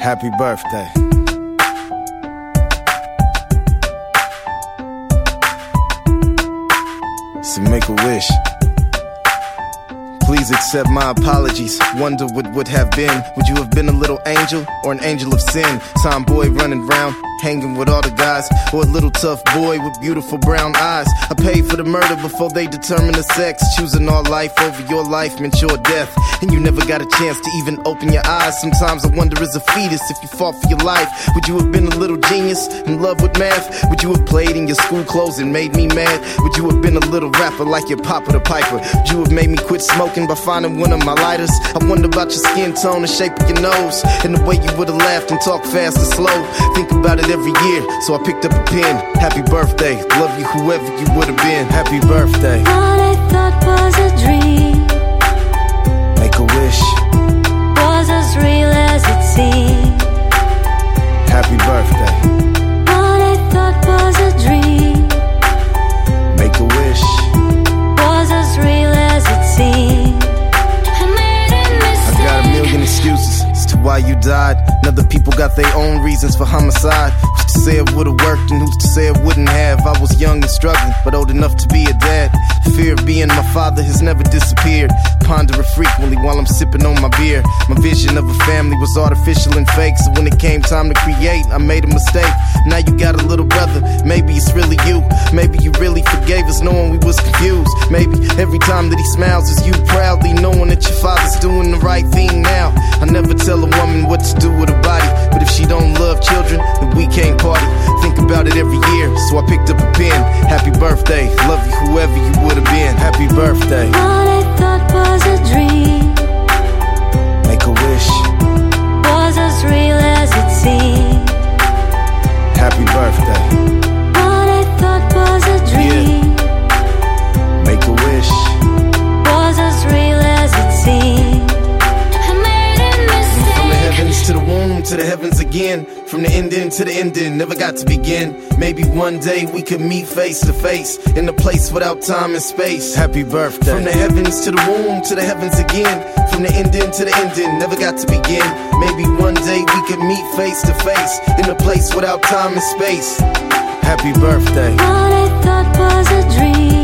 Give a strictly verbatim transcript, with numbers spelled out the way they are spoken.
Happy birthday. So make a wish. Please accept my apologies. Wonder what would have been. Would you have been a little angel or an angel of sin? Tomboy running round, hanging with all the guys, or a little tough boy with beautiful brown eyes? I paid for the murder before they determined the sex. Choosing our life over your life meant your death, and you never got a chance to even open your eyes. Sometimes I wonder, as a fetus, if you fought for your life, would you have been a little genius in love with math? Would you have played in your school clothes and made me mad? Would you have been a little rapper like your Papa the Piper? Would you have made me quit smoking by finding one of my lighters? I wonder about your skin tone, the shape of your nose, and the way you would've laughed and talked fast and slow. Think about it every year, so I picked up a pen. Happy birthday, love you whoever you would've been. Happy birthday. What I thought was a dream, make a wish, was as real as it seemed. Happy birthday. What I thought was a dream, make a wish, was as real as it seemed. I made a mistake. I got a million excuses as to why you died, and other people got their own reasons for homicide. Who's to say it would've worked and who's to say it wouldn't have? I was young and struggling, but old enough to be a dad. The fear of being my father has never disappeared. Ponder it frequently while I'm sipping on my beer. My vision of a family was artificial and fake, so when it came time to create, I made a mistake. Now you got a little brother, maybe it's really you. Maybe you really forgave us knowing we was confused. Maybe every time that he smiles is you proudly knowing that your father's doing the right thing now. I never tell a woman what to do with her body, but if she don't love children, then we can't party. Think about it every year, so I picked up a pen. Happy birthday, love you whoever you would've been. Happy birthday. What I thought was a dream, make a wish, was as real as it seemed. Happy birthday. What I thought was a dream, yeah. Make a wish, was as real as it seemed. I made a mistake. From the heavens to the womb, to the heavens again. From the ending to the ending, never got to begin. Maybe one day we could meet face to face, in a place without time and space. Happy birthday. From the heavens to the womb, to the heavens again. From the ending to the ending, never got to begin. Maybe one day we could meet face to face, in a place without time and space. Happy birthday. What I thought was a dream,